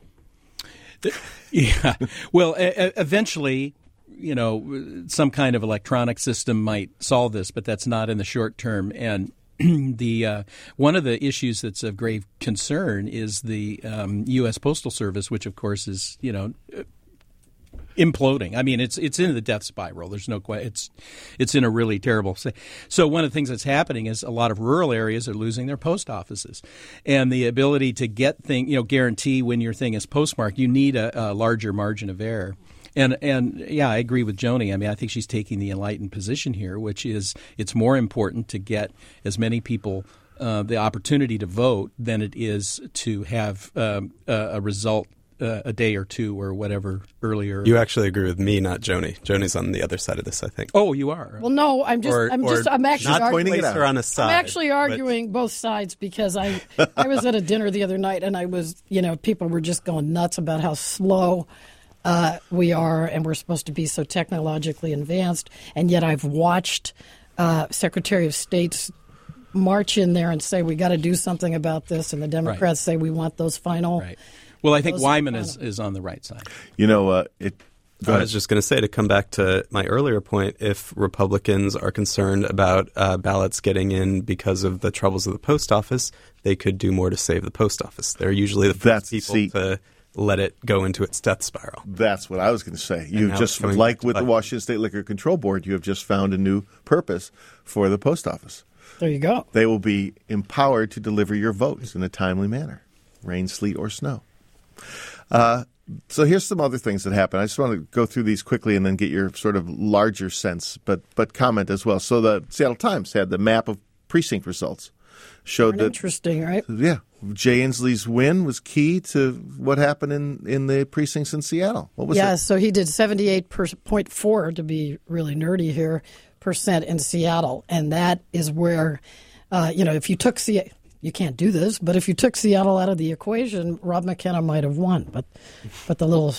Yeah. Well, e- eventually, you know, some kind of electronic system might solve this, but that's not in the short term. And the uh, one of the issues that's of grave concern is the um, U S Postal Service, which, of course, is, you know, imploding. I mean, it's it's in the death spiral. There's no question. It's it's in a really terrible state. So one of the things that's happening is a lot of rural areas are losing their post offices, and the ability to get thing, you know, guarantee when your thing is postmarked, you need a, a larger margin of error. And and yeah, I agree with Joni. I mean, I think she's taking the enlightened position here, which is it's more important to get as many people uh, the opportunity to vote than it is to have um, a, a result Uh, a day or two or whatever earlier. You actually agree with me, not Joni. Joni's on the other side of this, I think. Oh, you are. Well, no, I'm just, or, I'm or just, I'm actually not arguing. pointing her on a side. I'm actually arguing both sides because I, I was at a dinner the other night and I was, you know, people were just going nuts about how slow uh, we are and we're supposed to be so technologically advanced, and yet I've watched uh, Secretary of State's march in there and say we got to do something about this, and the Democrats right. say we want those final. Right. Well, I think Wyman is, is on the right side. You know, uh, it. I was just going to say, to come back to my earlier point, if Republicans are concerned about uh, ballots getting in because of the troubles of the post office, they could do more to save the post office. They're usually the first That's, people see, to let it go into its death spiral. That's what I was going to say. And You've just, like with the Washington State Liquor Control Board, you have just found a new purpose for the post office. There you go. They will be empowered to deliver your votes in a timely manner, rain, sleet, or snow. Uh, so here's some other things that happen. I just want to go through these quickly and then get your sort of larger sense, but but comment as well. So the Seattle Times had the map of precinct results. Showed that interesting, right? Yeah, Jay Inslee's win was key to what happened in, in the precincts in Seattle. What was yeah, it? so he did seventy-eight point four to be really nerdy here percent in Seattle, and that is where uh, you know if you took Seattle. You can't do this, but if you took Seattle out of the equation, Rob McKenna might have won. But but the little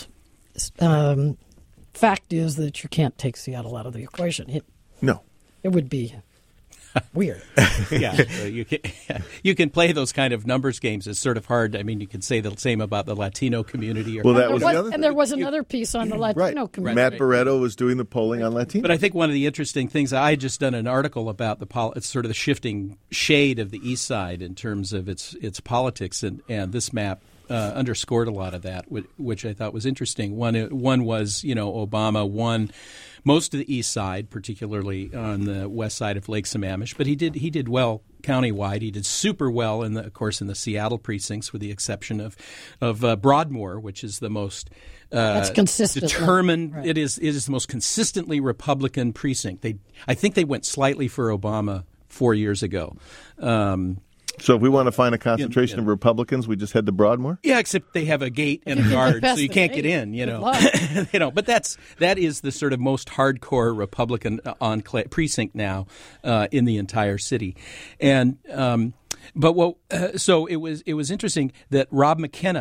um, fact is that you can't take Seattle out of the equation. It, no. It would be weird. yeah, you can, you can play those kind of numbers games. It's sort of hard. I mean, you could say the same about the Latino community. Or well, that was, was the other And there was another piece on the Latino right. community. Matt Barreto was doing the polling on Latino. But I think one of the interesting things, I had just done an article about the pol- it's sort of the shifting shade of the East Side in terms of its its politics, and, and this map uh, underscored a lot of that, which, which I thought was interesting. One, one was, you know, Obama won most of the East Side, particularly on the west side of Lake Sammamish, but he did he did well countywide. He did super well, in the, of course, in the Seattle precincts, with the exception of of uh, Broadmoor, which is the most uh, That's consistent. determined. Right. It is it is the most consistently Republican precinct. They I think they went slightly for Obama four years ago. Um, So if we want to find a concentration yeah, yeah. of Republicans, we just head to Broadmoor? Yeah, except they have a gate and a guard, so you can't get in, you know. you know, but that's that is the sort of most hardcore Republican enclave precinct now uh, in the entire city. And um, but what uh, so it was it was interesting that Rob McKenna,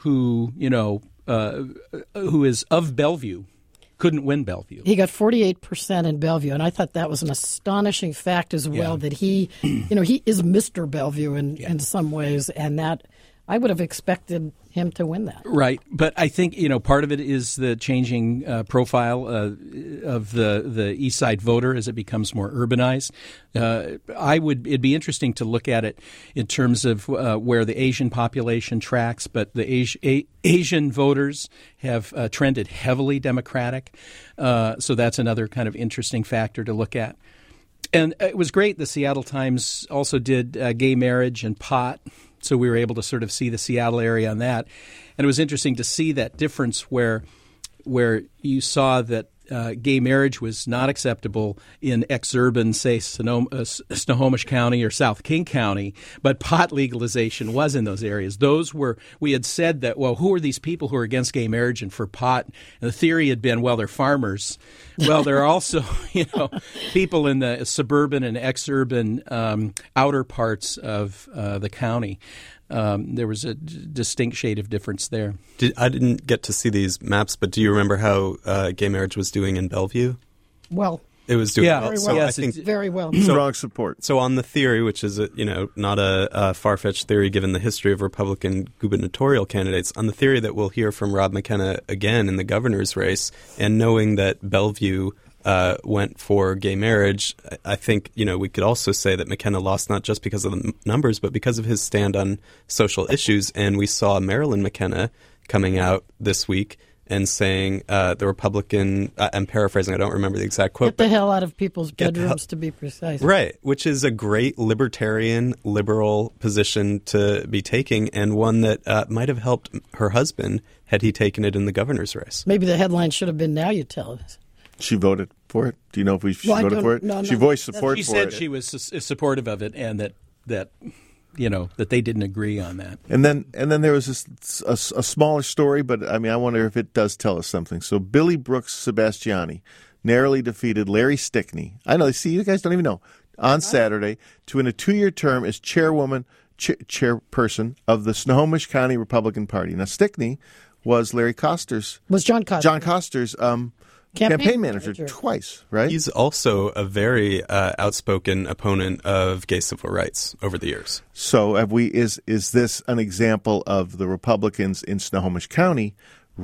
who, you know, uh, who is of Bellevue, couldn't win Bellevue. He got forty-eight percent in Bellevue, and I thought that was an astonishing fact as well, yeah. that he, you know, he is Mister Bellevue in, yeah. in some ways, and that I would have expected him to win that. Right. But I think, you know, part of it is the changing uh, profile uh, of the, the East Side voter as it becomes more urbanized. Uh, I would, it'd be interesting to look at it in terms of uh, where the Asian population tracks, but the Asi- A- Asian voters have uh, trended heavily Democratic. Uh, so that's another kind of interesting factor to look at. And it was great. The Seattle Times also did uh, gay marriage and pot. So we were able to sort of see the Seattle area on that. And it was interesting to see that difference where where you saw that uh, gay marriage was not acceptable in exurban, say, Sonoma, uh, Snohomish County or South King County, but pot legalization was in those areas. Those were, we had said that, well, who are these people who are against gay marriage and for pot? And the theory had been, well, they're farmers. Well, there are also, you know, people in the suburban and exurban um, outer parts of uh, the county. Um, there was a d- distinct shade of difference there. Did, I didn't get to see these maps, but do you remember how uh, gay marriage was doing in Bellevue? Well, it was doing yeah, well. very So well. I think, very well. Strong support. So on the theory, which is a, you know not a, a far-fetched theory given the history of Republican gubernatorial candidates, on the theory that we'll hear from Rob McKenna again in the governor's race, and knowing that Bellevue Uh, went for gay marriage, I think, you know, we could also say that McKenna lost not just because of the m- numbers, but because of his stand on social issues. And we saw Marilyn McKenna coming out this week and saying uh, the Republican, uh, I'm paraphrasing, I don't remember the exact quote. Get the hell out of people's bedrooms, to be precise. Right, which is a great libertarian, liberal position to be taking, and one that uh, might have helped her husband had he taken it in the governor's race. Maybe the headline should have been, "Now you tell us." She voted for it. Do you know if we she well, voted for it? No, no, she voiced support she for it. She it. said she was su- supportive of it, and that that you know that they didn't agree on that. And then and then there was this, a, a smaller story, but I mean, I wonder if it does tell us something. So Billy Brooks Sebastiani narrowly defeated Larry Stickney. I know. See, you guys don't even know. On Saturday to win a two-year term as chairwoman, ch- chairperson of the Snohomish County Republican Party. Now, Stickney was Larry Koster's was John Koster. John Koster's. Um, Campaign, campaign manager, manager twice, right? He's also a very uh, outspoken opponent of gay civil rights over the years. So, have we is is this an example of the Republicans in Snohomish County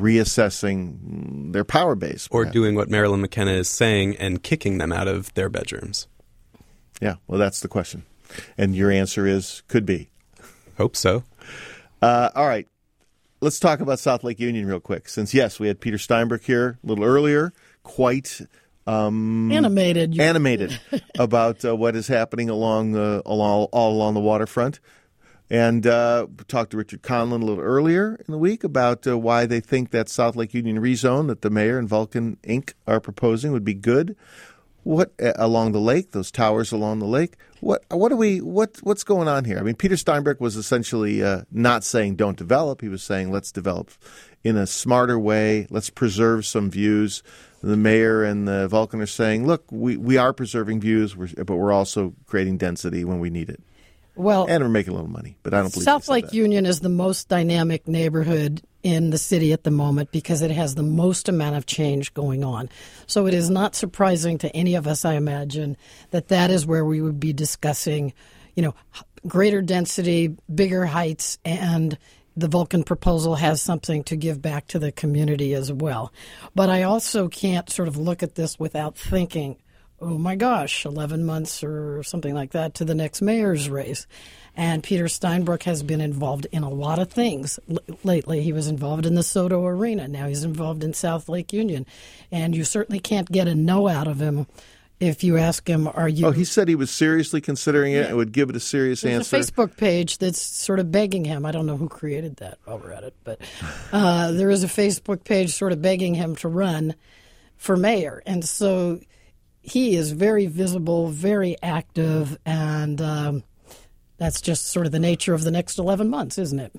reassessing their power base, or doing what Marilyn McKenna is saying and kicking them out of their bedrooms? Yeah, well, that's the question, and your answer is could be. Hope so. Uh, all right. Let's talk about South Lake Union real quick. Since, yes, we had Peter Steinbrück here a little earlier, quite um, animated animated about uh, what is happening along, uh, along all along the waterfront. And uh, talked to Richard Conlon a little earlier in the week about uh, why they think that South Lake Union rezone that the mayor and Vulcan Incorporated are proposing would be good. What uh, along the lake, those towers along the lake? What what are we what what's going on here? I mean, Peter Steinbrück was essentially uh, not saying don't develop. He was saying let's develop in a smarter way. Let's preserve some views. The mayor and the Vulcan are saying, look, we, we are preserving views, but we're also creating density when we need it. Well, and we're making a little money, but I don't believe South Lake that. Union is the most dynamic neighborhood in the city at the moment because it has the most amount of change going on. So it is not surprising to any of us, I imagine, that that is where we would be discussing, you know, greater density, bigger heights, and the Vulcan proposal has something to give back to the community as well. But I also can't sort of look at this without thinking, oh my gosh, eleven months or something like that to the next mayor's race. And Peter Steinbrück has been involved in a lot of things L- lately. He was involved in the Soto Arena. Now he's involved in South Lake Union. And you certainly can't get a no out of him if you ask him, are you... Oh, he said he was seriously considering it yeah. and would give it a serious There's answer. There's a Facebook page that's sort of begging him. I don't know who created that while we're at it. But uh, there is a Facebook page sort of begging him to run for mayor. And so... he is very visible, very active, and um, that's just sort of the nature of the next eleven months, isn't it?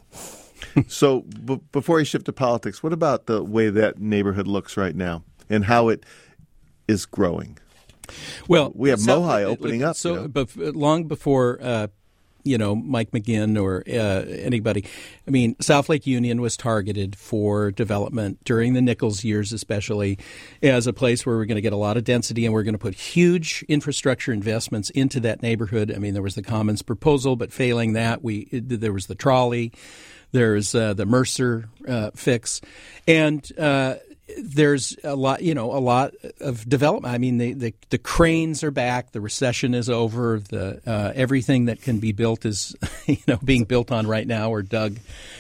So b- before you shift to politics, what about the way that neighborhood looks right now and how it is growing? Well, we have so, Mohi opening up. So you know? bef- long before uh, you know, Mike McGinn or uh, anybody. I mean, South Lake Union was targeted for development during the Nichols years, especially as a place where we're going to get a lot of density and we're going to put huge infrastructure investments into that neighborhood. I mean, there was the Commons proposal, but failing that, we there was the trolley, there's uh, the Mercer uh, fix, and uh, there's a lot, you know, a lot of development. I mean, the, the, the cranes are back. The recession is over. The uh, everything that can be built is, you know, being built on right now or dug.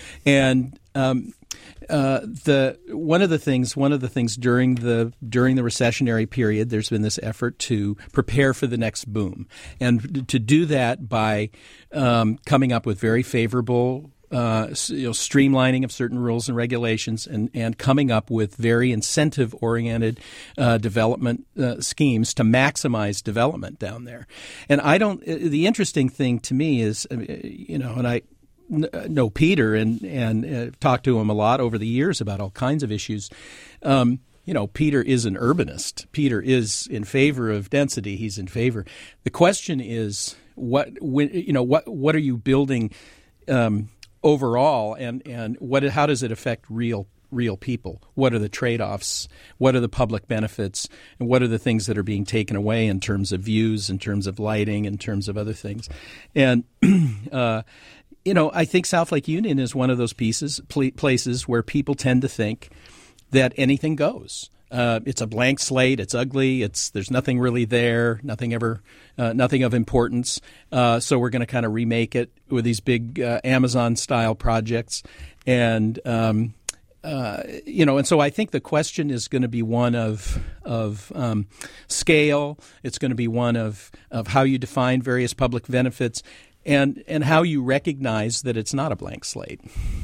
And um, uh, the one of the things, one of the things during the during the recessionary period, there's been this effort to prepare for the next boom, and to do that by um, coming up with very favorable. Uh, you know, streamlining of certain rules and regulations, and, and coming up with very incentive-oriented uh, development uh, schemes to maximize development down there. And I don't. The interesting thing to me is, you know, and I know Peter and and uh, talked to him a lot over the years about all kinds of issues. Um, you know, Peter is an urbanist. Peter is in favor of density. He's in favor. The question is, what when, you know, what what are you building? Um, Overall, and, and what how does it affect real real people? What are the trade-offs? What are the public benefits? And what are the things that are being taken away in terms of views, in terms of lighting, in terms of other things? And uh, you know, I think South Lake Union is one of those pieces pl- places where people tend to think that anything goes. Uh, it's a blank slate. It's ugly. It's there's nothing really there. Nothing ever, uh, nothing of importance. Uh, so we're going to kind of remake it with these big uh, Amazon-style projects, and um, uh, you know. And so I think the question is going to be one of of um, scale. It's going to be one of of how you define various public benefits, and and how you recognize that it's not a blank slate.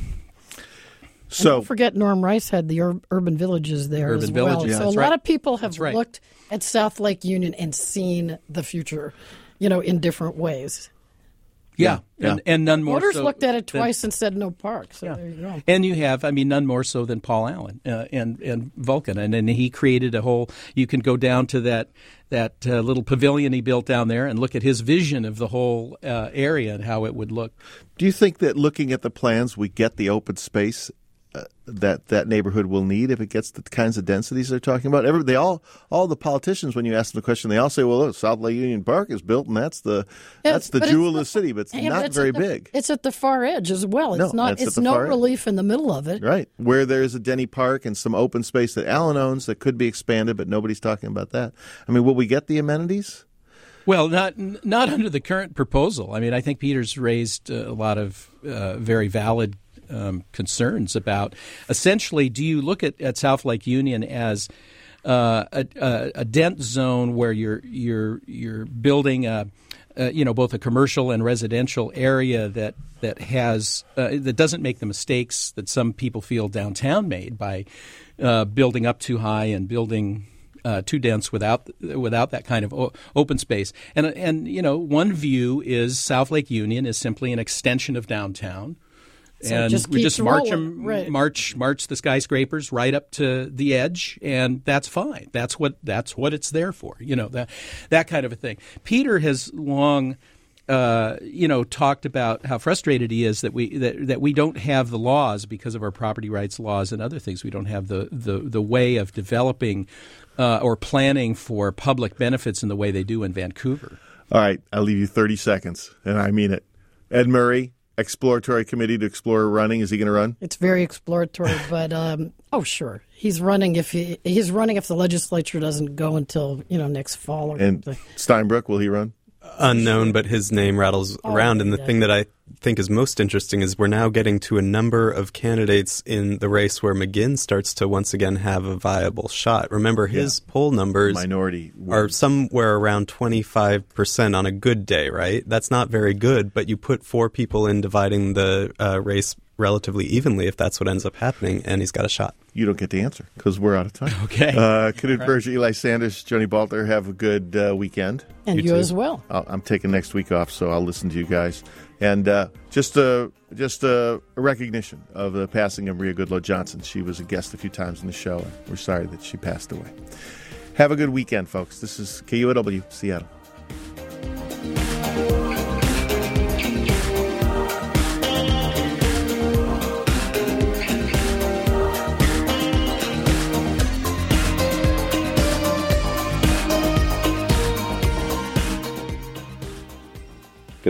So, and don't forget, Norm Rice had the ur- urban villages there urban as villages, well. yeah, so a lot right. of people have right. looked at South Lake Union and seen the future, you know, in different ways. Yeah, yeah. And, and none more Voters so looked at it twice than, and said no park. So yeah. there you go. And you have, I mean, none more so than Paul Allen uh, and and Vulcan, and then he created a whole. You can go down to that that uh, little pavilion he built down there and look at his vision of the whole uh, area and how it would look. Do you think that looking at the plans, we get the open space Uh, that that neighborhood will need if it gets the kinds of densities they're talking about? Every, they all all the politicians, when you ask them the question, they all say, "Well, look, South Lake Union Park is built, and that's the Yeah, that's the but jewel it's of the the- city, but it's Yeah, not but it's very at the- big." It's at the far edge as well. It's No, not. it's at It's the no far edge. relief in the middle of it. Right, where there's a Denny Park and some open space that Allen owns that could be expanded, but nobody's talking about that. I mean, will we get the amenities? Well, not not under the current proposal. I mean, I think Peter's raised uh, a lot of uh, very valid Um, concerns about essentially, do you look at, at South Lake Union as uh, a, a, a dense zone where you're you're you're building a, a you know both a commercial and residential area that that has uh, that doesn't make the mistakes that some people feel downtown made by uh, building up too high and building Uh, too dense without without that kind of o- open space. And and you know, one view is South Lake Union is simply an extension of downtown. So and just we keeps just march rolling, them, right. march, march the skyscrapers right up to the edge, and that's fine. That's what that's what it's there for. You know, that that kind of a thing. Peter has long, uh, you know, talked about how frustrated he is that we that, that we don't have the laws because of our property rights laws and other things. We don't have the the, the way of developing uh, or planning for public benefits in the way they do in Vancouver. All right, I'll leave you thirty seconds, and I mean it. Ed Murray, exploratory committee to explore running. Is he going to run? It's very exploratory, but um, oh, sure, he's running. If he he's running, if the legislature doesn't go until you know next fall or And something. Steinbrook, will he run? Unknown, but his name rattles Oh, around. And the yeah. thing that I think is most interesting is we're now getting to a number of candidates in the race where McGinn starts to once again have a viable shot. Remember, his Yeah. poll numbers Minority are somewhere around twenty-five percent on a good day, right? That's not very good, but you put four people in dividing the uh, race relatively evenly if that's what ends up happening, and he's got a shot. You don't get the answer because we're out of time. Okay. Uh, Knut Right. Berger, Eli Sanders, Joni Balter, have a good uh, weekend. And you, too. as well. I'll, I'm taking next week off, so I'll listen to you guys. And uh, just a just a, a recognition of the passing of Maria Goodloe Johnson. She was a guest a few times in the show. And we're sorry that she passed away. Have a good weekend, folks. This is K U O W, Seattle.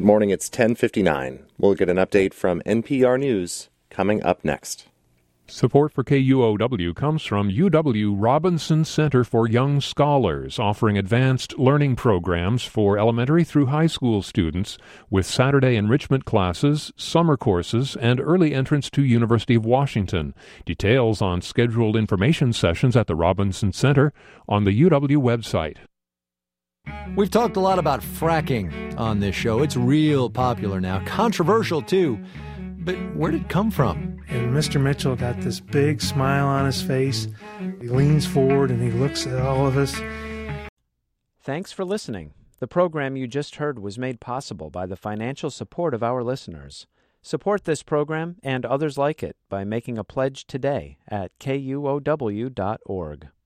morning. It's ten fifty-nine. We'll get an update from N P R News coming up next. Support for K U O W comes from U W Robinson Center for Young Scholars, offering advanced learning programs for elementary through high school students with Saturday enrichment classes, summer courses, and early entrance to University of Washington. Details on scheduled information sessions at the Robinson Center on the U W website. We've talked a lot about fracking on this show. It's real popular now, controversial too. But where did it come from? And Mister Mitchell got this big smile on his face. He leans forward and he looks at all of us. Thanks for listening. The program you just heard was made possible by the financial support of our listeners. Support this program and others like it by making a pledge today at K U O W dot org.